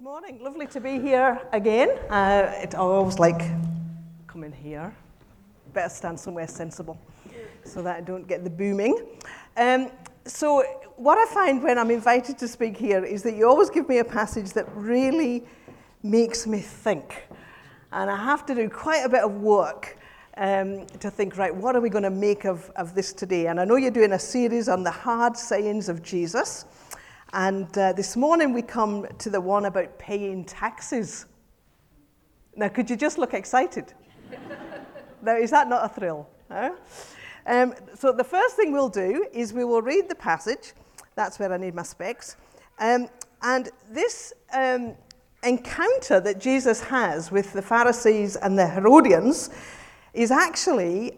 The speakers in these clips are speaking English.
morning. Lovely to be here again. I always like coming here. Better stand somewhere sensible so that I don't get the booming. So what I find when I'm invited to speak here is that you always give me a passage that really makes me think. And I have to do quite a bit of work to think, right, what are we going to make of this today? And I know you're doing a series on the hard sayings of Jesus. And this morning we come to the one about paying taxes. Now, could you just look excited? Now, is that not a thrill? Huh? So the first thing we'll do is we will read the passage. That's where I need my specs. And this encounter that Jesus has with the Pharisees and the Herodians is actually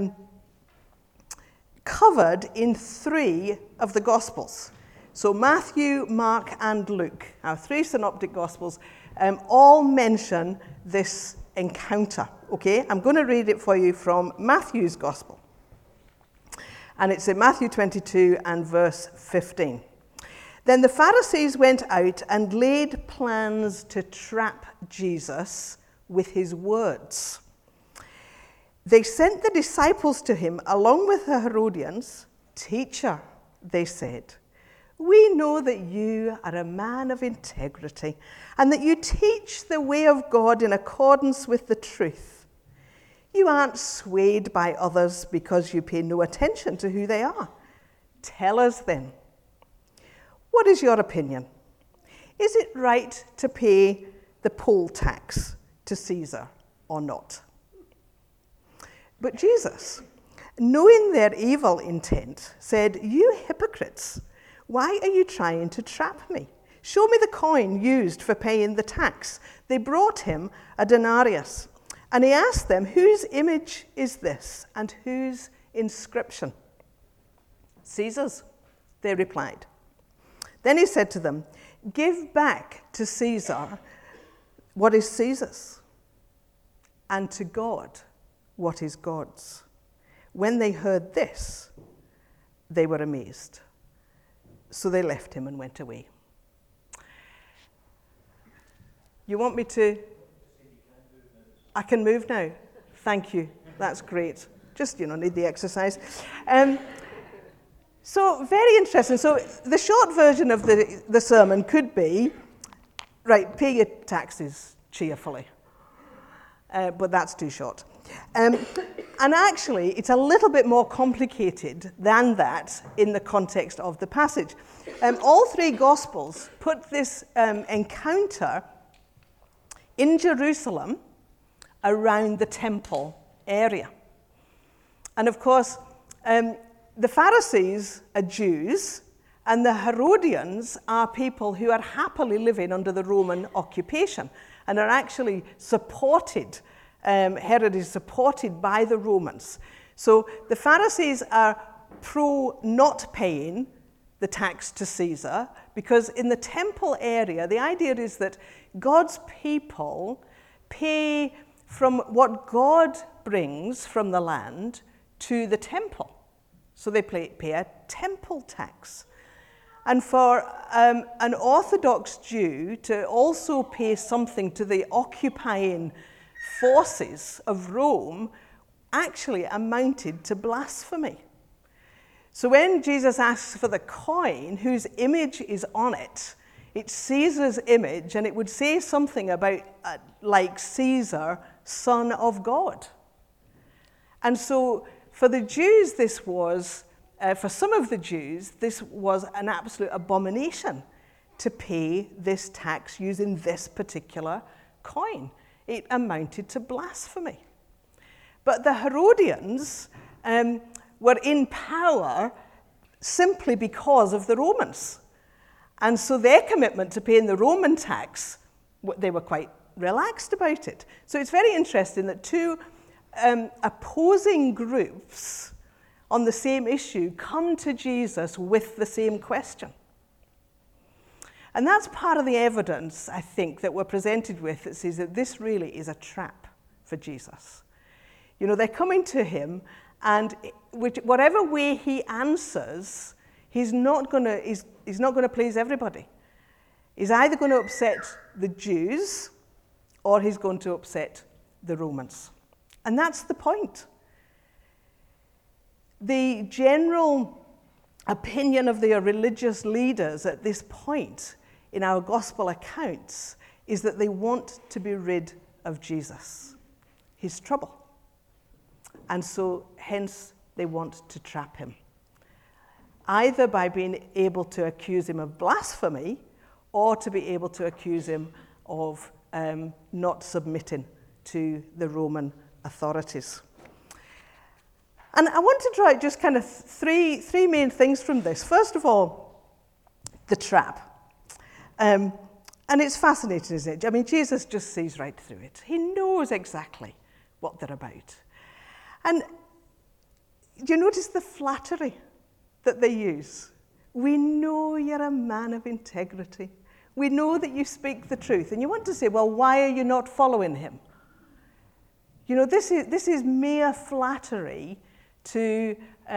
covered in 3 of the Gospels. So Matthew, Mark, and Luke, our 3 synoptic Gospels, all mention this encounter. Okay, I'm going to read it for you from Matthew's Gospel. And it's in Matthew 22 and verse 15. Then the Pharisees went out and laid plans to trap Jesus with his words. They sent the disciples to him along with the Herodians. "Teacher," they said, "we know that you are a man of integrity and that you teach the way of God in accordance with the truth. You aren't swayed by others because you pay no attention to who they are. Tell us then, what is your opinion? Is it right to pay the poll tax to Caesar or not?" But Jesus, knowing their evil intent, said, "You hypocrites, why are you trying to trap me? Show me the coin used for paying the tax." They brought him a denarius, and he asked them, "Whose image is this, and whose inscription?" "Caesar's," they replied. Then he said to them, "Give back to Caesar what is Caesar's, and to God what is God's." When they heard this, they were amazed. So they left him and went away. You want me to? I can move now. Thank you. That's great. Just, need the exercise. So very interesting. So the short version of the sermon could be, right, pay your taxes cheerfully. But that's too short. And actually, it's a little bit more complicated than that in the context of the passage. All 3 Gospels put this encounter in Jerusalem around the temple area. And of course, the Pharisees are Jews, and the Herodians are people who are happily living under the Roman occupation and are actually supported. Herod is supported by the Romans. So the Pharisees are pro not paying the tax to Caesar, because in the temple area, the idea is that God's people pay from what God brings from the land to the temple. So they pay a temple tax. And for an Orthodox Jew to also pay something to the occupying forces of Rome actually amounted to blasphemy. So when Jesus asks for the coin whose image is on it, it's Caesar's image, and it would say something about like Caesar, son of God. And so for the Jews, this was, for some of the Jews, this was an absolute abomination to pay this tax using this particular coin. It amounted to blasphemy. But the Herodians were in power simply because of the Romans. And so their commitment to paying the Roman tax, they were quite relaxed about it. So it's very interesting that 2 opposing groups on the same issue come to Jesus with the same question. And that's part of the evidence, I think, that we're presented with that says that this really is a trap for Jesus. They're coming to him, and whatever way he answers, he's not going to please everybody. He's either going to upset the Jews or he's going to upset the Romans. And that's the point. The general opinion of the religious leaders at this point in our gospel accounts is that they want to be rid of Jesus, his trouble. And so, hence, they want to trap him, either by being able to accuse him of blasphemy or to be able to accuse him of not submitting to the Roman authorities. And I want to try just kind of three main things from this. First of all, the trap. And it's fascinating, isn't it? I mean, Jesus just sees right through it. He knows exactly what they're about. And do you notice the flattery that they use? We know you're a man of integrity. We know that you speak the truth. And you want to say, well, why are you not following him? You know, this is mere flattery to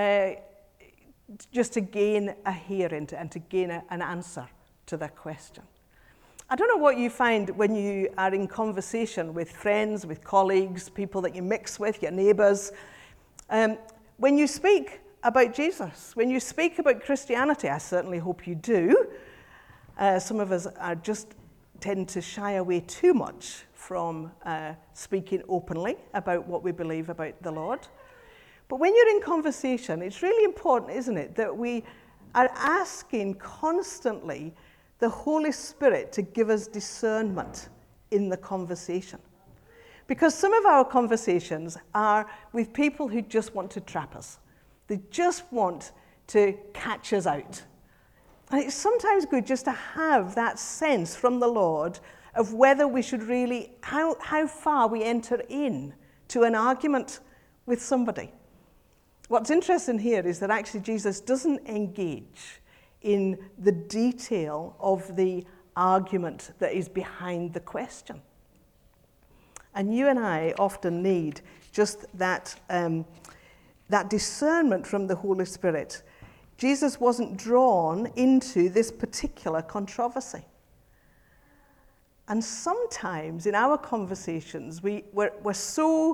just to gain a hearing and to gain an answer to that question. I don't know what you find when you are in conversation with friends, with colleagues, people that you mix with, your neighbours. When you speak about Jesus, when you speak about Christianity, I certainly hope you do. Some of us tend to shy away too much from speaking openly about what we believe about the Lord. But when you're in conversation, it's really important, isn't it, that we are asking constantly the Holy Spirit to give us discernment in the conversation. Because some of our conversations are with people who just want to trap us. They just want to catch us out. And it's sometimes good just to have that sense from the Lord of whether we should really, how far we enter in to an argument with somebody. What's interesting here is that actually Jesus doesn't engage in the detail of the argument that is behind the question. And you and I often need just that discernment from the Holy Spirit. Jesus wasn't drawn into this particular controversy. And sometimes in our conversations, we're so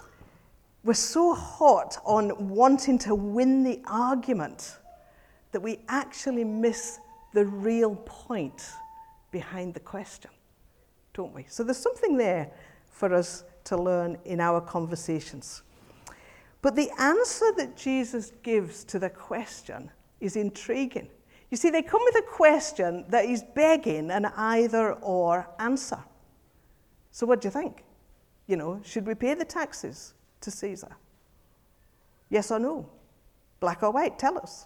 hot on wanting to win the argument that we actually miss the real point behind the question, don't we? So there's something there for us to learn in our conversations. But the answer that Jesus gives to the question is intriguing. You see, they come with a question that is begging an either-or answer. So what do you think? You know, should we pay the taxes to Caesar? Yes or no? Black or white? Tell us.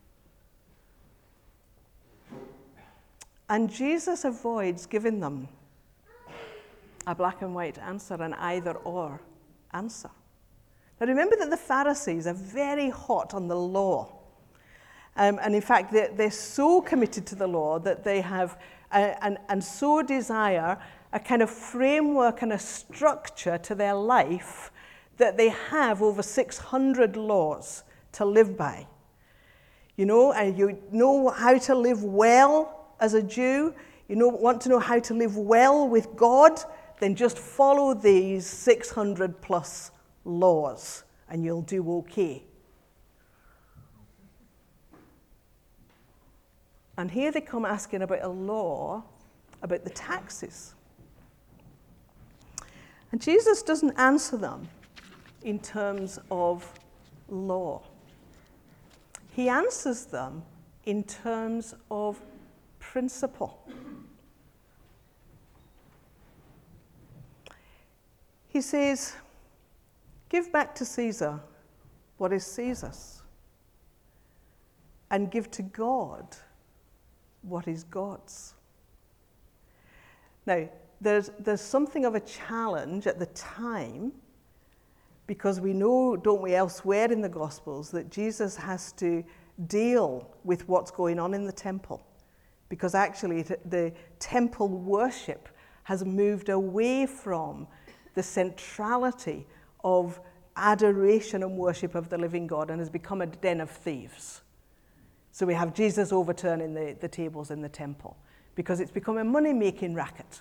And Jesus avoids giving them a black and white answer, an either-or answer. Now remember that the Pharisees are very hot on the law. And in fact, they're so committed to the law that they have, and so desire a kind of framework and a structure to their life that they have over 600 laws to live by. You know, and you know how to live well as a Jew, want to know how to live well with God, then just follow these 600 plus laws and you'll do okay. And here they come asking about a law about the taxes. And Jesus doesn't answer them in terms of law. He answers them in terms of principle. He says, give back to Caesar what is Caesar's, and give to God what is God's. Now, there's something of a challenge at the time, because we know, don't we, elsewhere in the Gospels, that Jesus has to deal with what's going on in the temple, because actually the temple worship has moved away from the centrality of adoration and worship of the living God and has become a den of thieves. So we have Jesus overturning the tables in the temple because it's become a money-making racket.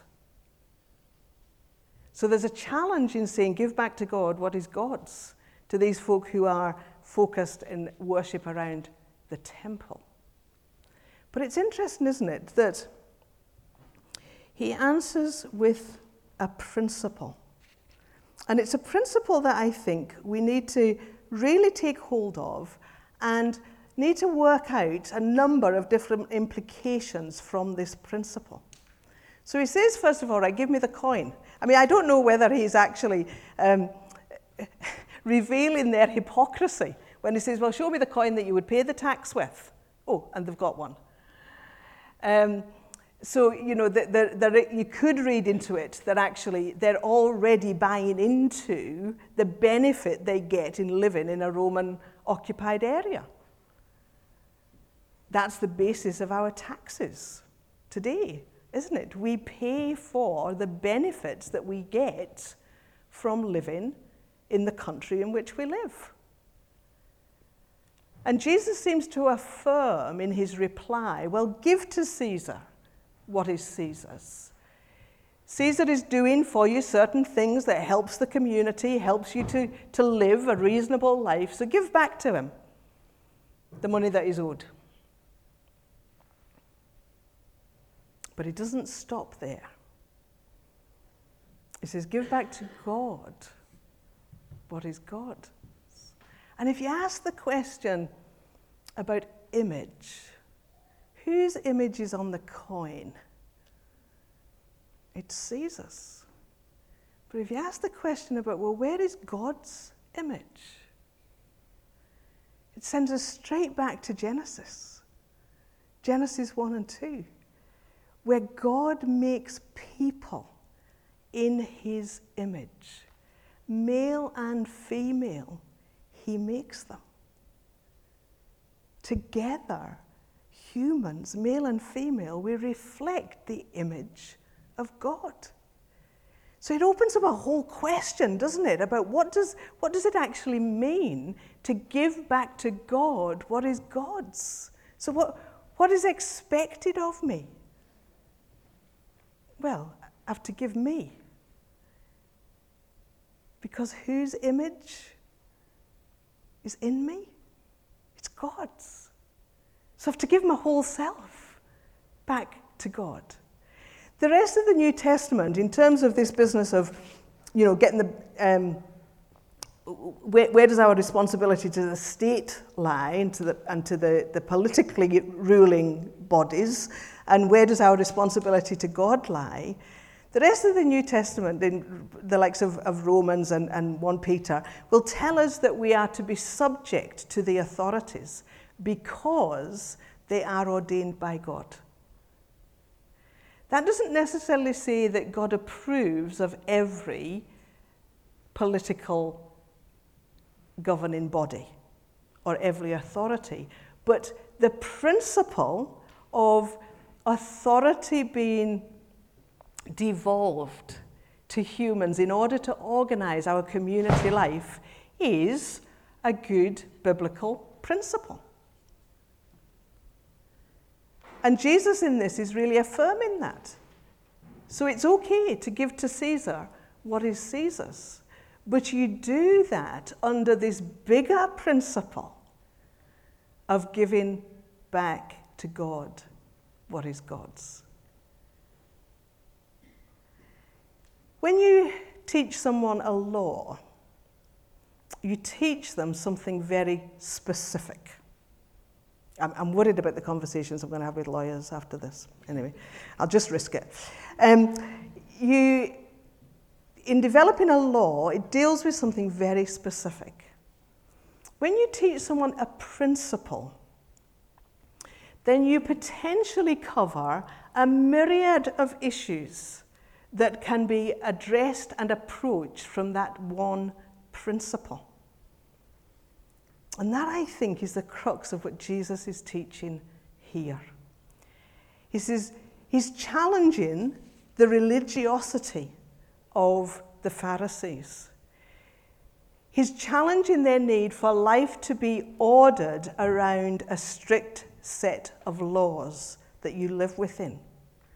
So there's a challenge in saying, give back to God what is God's, to these folk who are focused in worship around the temple. But it's interesting, isn't it, that he answers with a principle. And it's a principle that I think we need to really take hold of and need to work out a number of different implications from this principle. So he says, first of all, right, give me the coin. I mean, I don't know whether he's actually revealing their hypocrisy when he says, well, show me the coin that you would pay the tax with. Oh, and they've got one. So, you know, you could read into it that actually they're already buying into the benefit they get in living in a Roman-occupied area. That's the basis of our taxes today, isn't it? We pay for the benefits that we get from living in the country in which we live. And Jesus seems to affirm in his reply, well, give to Caesar what is Caesar's. Caesar is doing for you certain things that helps the community, helps you to live a reasonable life, so give back to him the money that is owed. But he doesn't stop there. He says, give back to God what is God's. And if you ask the question about image, whose image is on the coin? It's Caesar's. But if you ask the question about, well, where is God's image? It sends us straight back to Genesis. Genesis 1 and 2. Where God makes people in his image. Male and female, he makes them. Together, humans, male and female, we reflect the image of God. So it opens up a whole question, doesn't it, about what does it actually mean to give back to God what is God's? So what is expected of me? Well, I have to give me. Because whose image is in me? It's God's. So I have to give my whole self back to God. The rest of the New Testament, in terms of this business of, you know, getting the, where does our responsibility to the state lie and to the politically ruling bodies, and where does our responsibility to God lie? The rest of the New Testament, in the likes of Romans and 1 Peter, will tell us that we are to be subject to the authorities because they are ordained by God. That doesn't necessarily say that God approves of every political governing body or every authority, but the principle of authority being devolved to humans in order to organize our community life is a good biblical principle. And Jesus in this is really affirming that. So it's okay to give to Caesar what is Caesar's, but you do that under this bigger principle of giving back to God what is God's. When you teach someone a law, you teach them something very specific. I'm worried about the conversations I'm going to have with lawyers after this. Anyway, I'll just risk it. In developing a law, it deals with something very specific. When you teach someone a principle, then you potentially cover a myriad of issues that can be addressed and approached from that one principle. And that, I think, is the crux of what Jesus is teaching here. He says he's challenging the religiosity of the Pharisees. He's challenging their need for life to be ordered around a strict set of laws that you live within.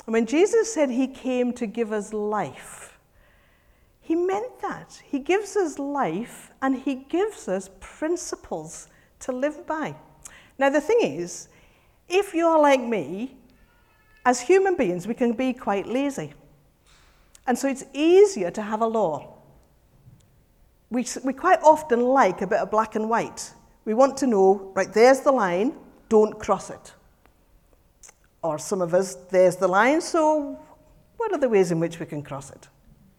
And when Jesus said he came to give us life, he meant that. He gives us life and he gives us principles to live by. Now, the thing is, if you're like me, as human beings, we can be quite lazy. And so it's easier to have a law. We quite often like a bit of black and white. We want to know, right, there's the line, don't cross it. Or some of us, there's the line, so what are the ways in which we can cross it?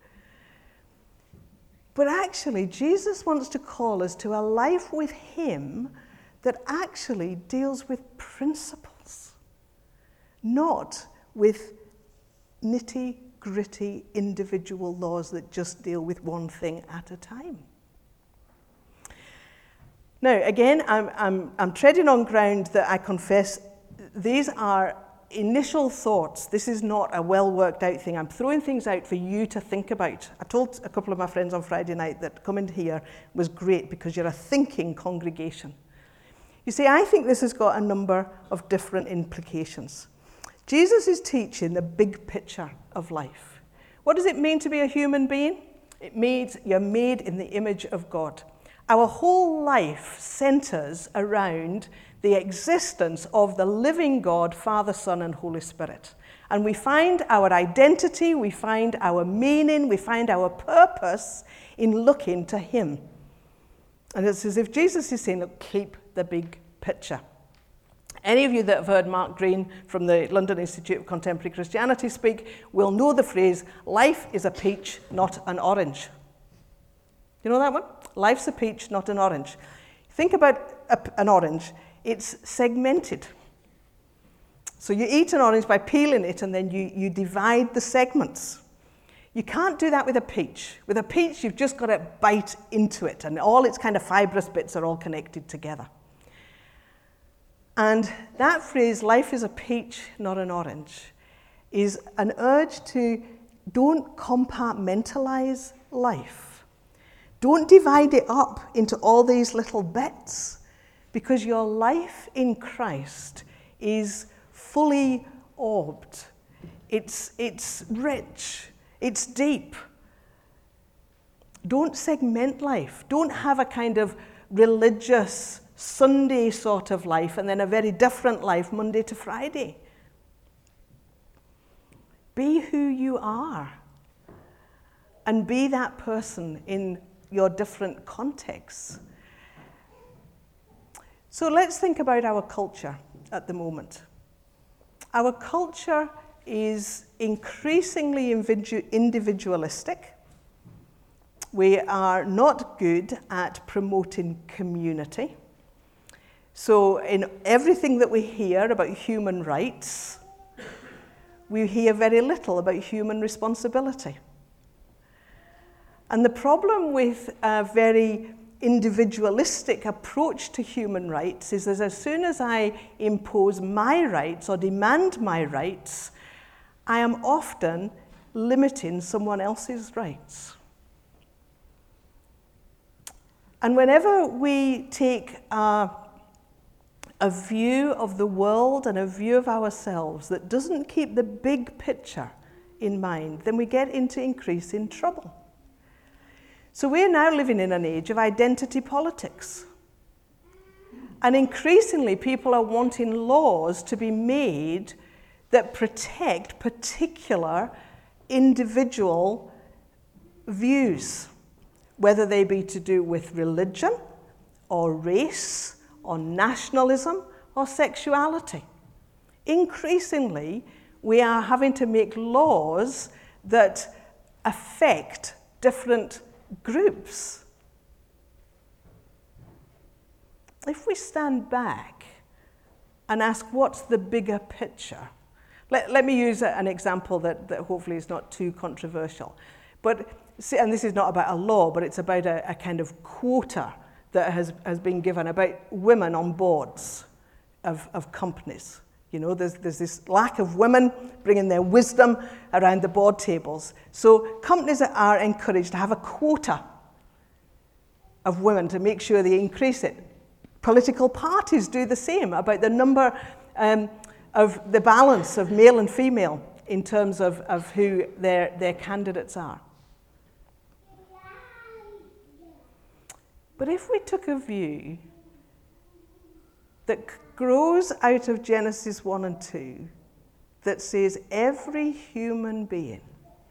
But actually, Jesus wants to call us to a life with him that actually deals with principles, not with nitty-gritty individual laws that just deal with one thing at a time. Now, again, I'm treading on ground that I confess these are initial thoughts. This is not a well-worked out thing. I'm throwing things out for you to think about. I told a couple of my friends on Friday night that coming here was great because you're a thinking congregation. You see, I think this has got a number of different implications. Jesus is teaching the big picture of life. What does it mean to be a human being? It means you're made in the image of God. Our whole life centers around the existence of the living God, Father, Son, and Holy Spirit. And we find our identity, we find our meaning, we find our purpose in looking to him. And it's as if Jesus is saying, look, keep the big picture. Any of you that have heard Mark Green from the London Institute of Contemporary Christianity speak will know the phrase, life is a peach, not an orange. You know that one? Life's a peach, not an orange. Think about an orange. It's segmented. So you eat an orange by peeling it and then you divide the segments. You can't do that with a peach. With a peach, you've just got to bite into it and all its kind of fibrous bits are all connected together. And that phrase, life is a peach, not an orange, is an urge to don't compartmentalize life. Don't divide it up into all these little bits, because your life in Christ is fully orbed. It's rich. It's deep. Don't segment life. Don't have a kind of religious Sunday sort of life and then a very different life Monday to Friday. Be who you are and be that person in your different contexts. So let's think about our culture at the moment. Our culture is increasingly individualistic. We are not good at promoting community. So in everything that we hear about human rights, we hear very little about human responsibility. And the problem with a very individualistic approach to human rights is that as soon as I impose my rights or demand my rights, I am often limiting someone else's rights. And whenever we take a view of the world and a view of ourselves that doesn't keep the big picture in mind, then we get into increasing trouble. So we're now living in an age of identity politics. And increasingly, people are wanting laws to be made that protect particular individual views, whether they be to do with religion or race or nationalism or sexuality. Increasingly, we are having to make laws that affect different groups. If we stand back and ask what's the bigger picture, let me use an example that hopefully is not too controversial. But, and this is not about a law, but it's about a kind of quota that has been given about women on boards of companies. You know, there's this lack of women bringing their wisdom around the board tables. So companies are encouraged to have a quota of women to make sure they increase it. Political parties do the same about the number of the balance of male and female in terms of who their candidates are. But if we took a view that grows out of Genesis 1 and 2, that says every human being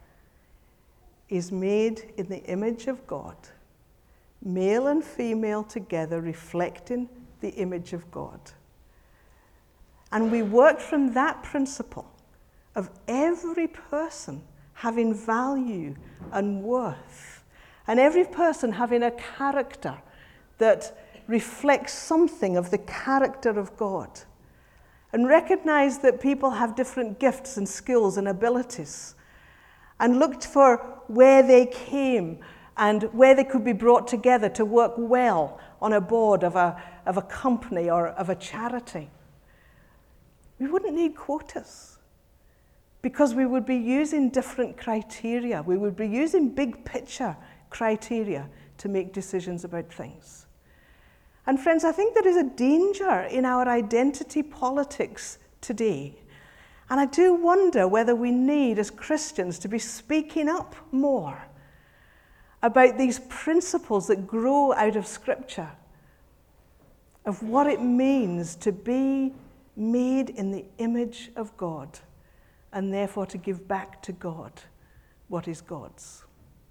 is made in the image of God, male and female together reflecting the image of God. And we work from that principle of every person having value and worth, and every person having a character that reflects something of the character of God. And recognize that people have different gifts and skills and abilities. And looked for where they came and where they could be brought together to work well on a board of a company or of a charity. We wouldn't need quotas, because we would be using different criteria. We would be using big picture criteria to make decisions about things. And friends, I think there is a danger in our identity politics today. And I do wonder whether we need, as Christians, to be speaking up more about these principles that grow out of Scripture, of what it means to be made in the image of God, and therefore to give back to God what is God's.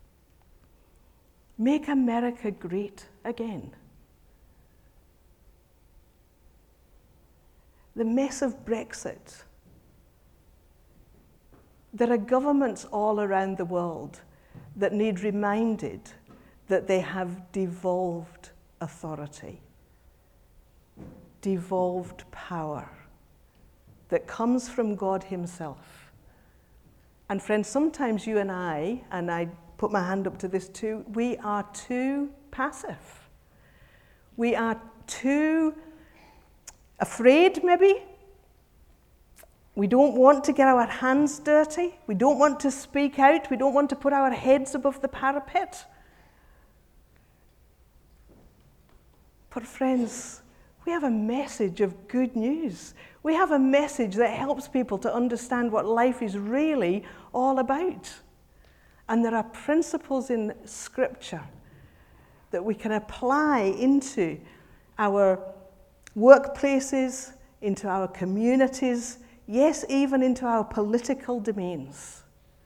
Make America great again. The mess of Brexit. There are governments all around the world that need reminded that they have devolved authority, devolved power that comes from God Himself. And friends, sometimes you and I put my hand up to this too, we are too passive. We are too afraid, maybe. We don't want to get our hands dirty. We don't want to speak out. We don't want to put our heads above the parapet. But friends, we have a message of good news. We have a message that helps people to understand what life is really all about. And there are principles in Scripture that we can apply into our workplaces, into our communities, yes, even into our political domains,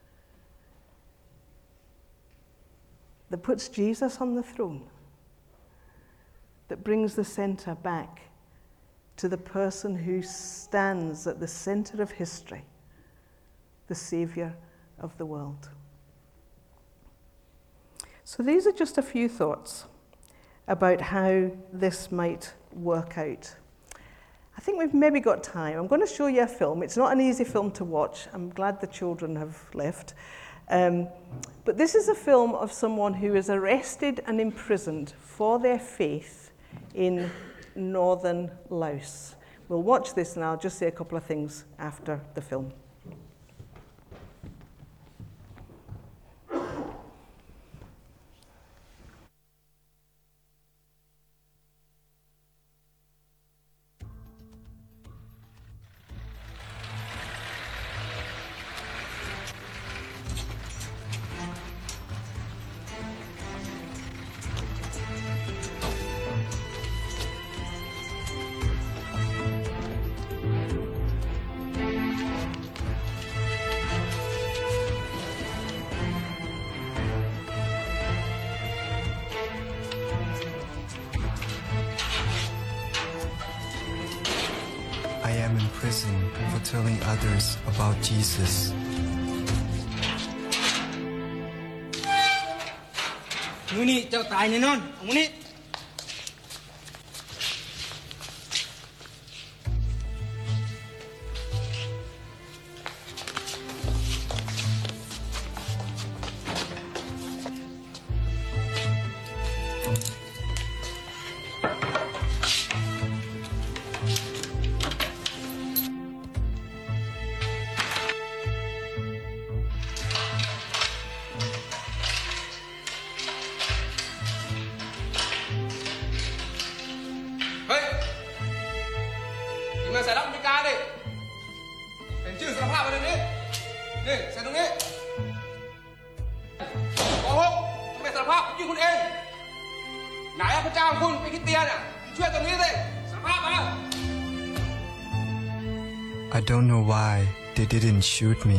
that puts Jesus on the throne, that brings the center back to the person who stands at the center of history, the Savior of the world. So these are just a few thoughts about how this might work out. I think we've maybe got time. I'm going to show you a film. It's not an easy film to watch. I'm glad the children have left. But this is a film of someone who is arrested and imprisoned for their faith in northern Laos. We'll watch this and I'll just say a couple of things after the film. I am in prison for telling others about Jesus. มื้อนี้เจ้าตายแน่นอนเอามื้อนี้จ้าของคุณเป็นคริสเตียนอ่ะช่วยตรงนี้สิสภาพมา I don't know why they didn't shoot me.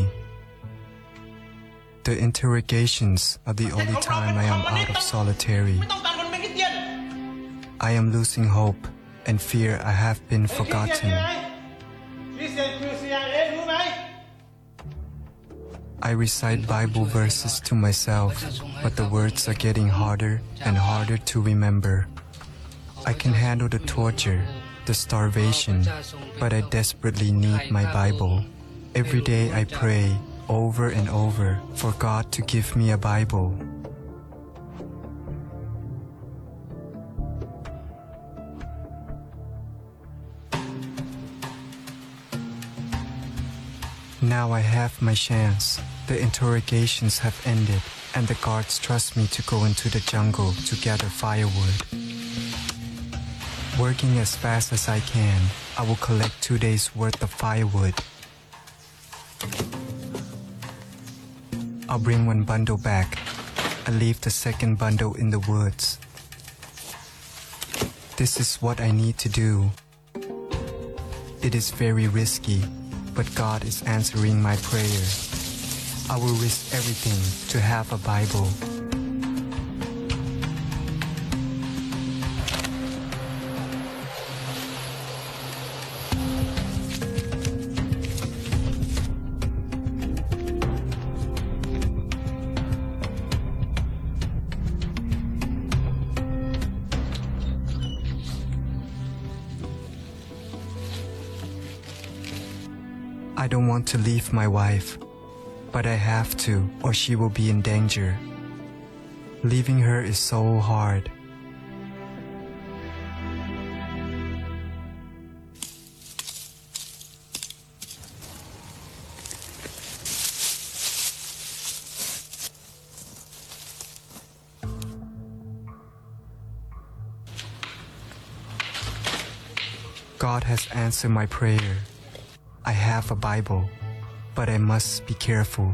The interrogations are the only time I am out of solitary. ไม่ต้องตามคนเป็นคริสเตียน I am losing hope and fear I have been forgotten. คริสเตียนคือ CIA รู้ไหม I recite Bible verses to myself, but the words are getting harder and harder to remember. I can handle the torture, the starvation, but I desperately need my Bible. Every day I pray over and over for God to give me a Bible. Now I have my chance. The interrogations have ended, and the guards trust me to go into the jungle to gather firewood. Working as fast as I can, I will collect 2 days' worth of firewood. I'll bring one bundle back and leave the second bundle in the woods. This is what I need to do. It is very risky, but God is answering my prayer. I will risk everything to have a Bible. I don't want to leave my wife, but I have to, or she will be in danger. Leaving her is so hard. God has answered my prayer. I have a Bible, but I must be careful.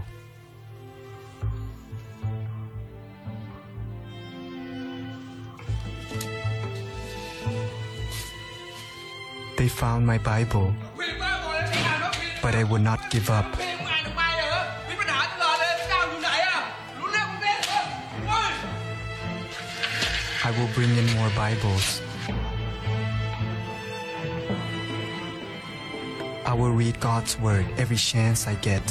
They found my Bible, but I would not give up. I will bring in more Bibles. I will read God's word every chance I get.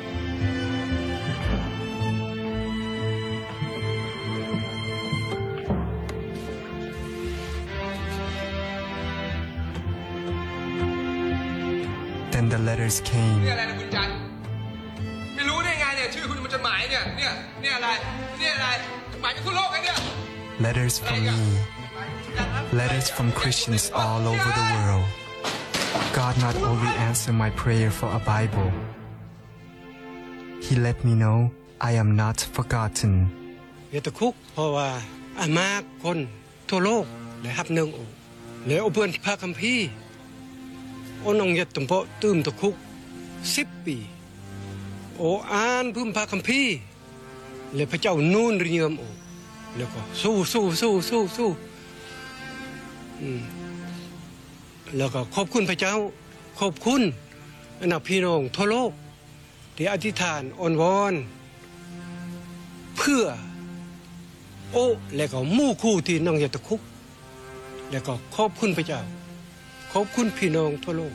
Then the letters นี่ came. อะไรนะคุณจันไม่รู้ได้ไงเนี่ยชื่อคุณมันจดหมายเนี่ยอะไรเนี่ยอะไรจดหมายจากทั่วโลกไอ้เนี่ย Letters from me. Letters from Christians all over the world. God not only answered my prayer for a Bible, He let me know I am not forgotten. อย่าตะคุกเพราะว่าอามาคนทั่วโลกและฮับเนืองโอและเอาเพื่อนพระคัมภีร์โอนองยัดตุ่มเพาะตื้มตะคุก10 ปีโออ่านพึ่มพระคัมภีร์และพระเจ้านูนริเยิมโอแล้วก็สู้แล้วก็ขอบคุณพระเจ้าขอบคุณอนาพี่น้องทั่วโลกที่อธิษฐานอ้อนวอนเพื่อโอ้และก็หมู่คู่ที่น้องอย่าตะคุกและก็ขอบคุณพระเจ้าขอบคุณพี่น้องทั่วโลก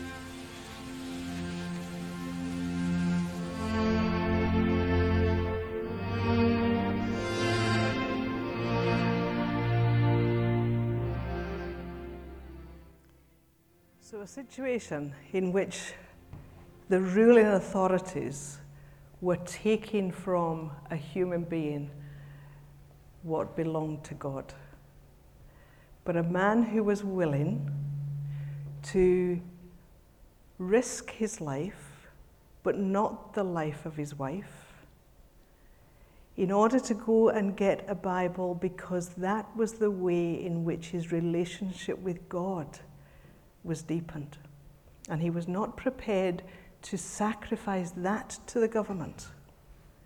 So a situation in which the ruling authorities were taking from a human being what belonged to God. But a man who was willing to risk his life, but not the life of his wife, in order to go and get a Bible, because that was the way in which his relationship with God was deepened. And he was not prepared to sacrifice that to the government.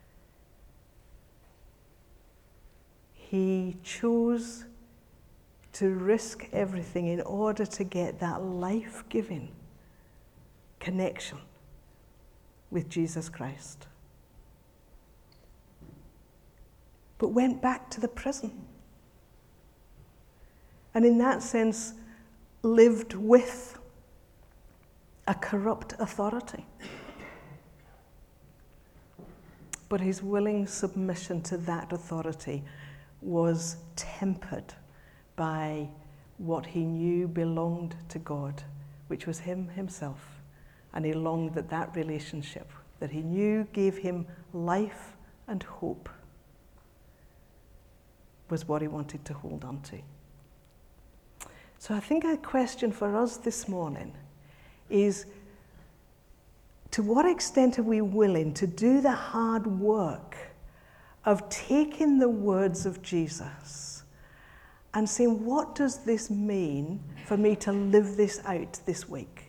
He chose to risk everything in order to get that life-giving connection with Jesus Christ. But went back to the prison. And in that sense, lived with a corrupt authority. But his willing submission to that authority was tempered by what he knew belonged to God, which was him himself. And he longed that that relationship that he knew gave him life and hope was what he wanted to hold on to. So I think a question for us this morning is, to what extent are we willing to do the hard work of taking the words of Jesus and saying, what does this mean for me to live this out this week?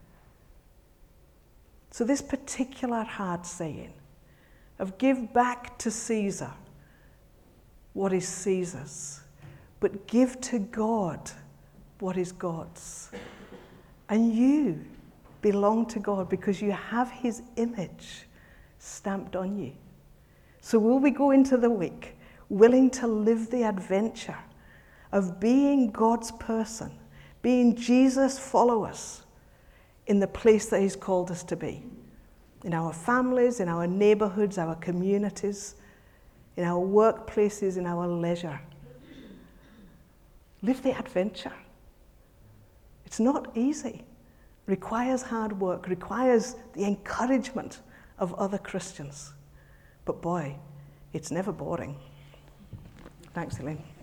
So this particular hard saying of give back to Caesar what is Caesar's, but give to God what is God's. And you belong to God because you have his image stamped on you. So will we go into the week willing to live the adventure of being God's person, being Jesus' followers in the place that he's called us to be, in our families, in our neighborhoods, our communities, in our workplaces, in our leisure. Live the adventure. It's not easy. Requires hard work, requires the encouragement of other Christians. But boy, it's never boring. Thanks, Elaine.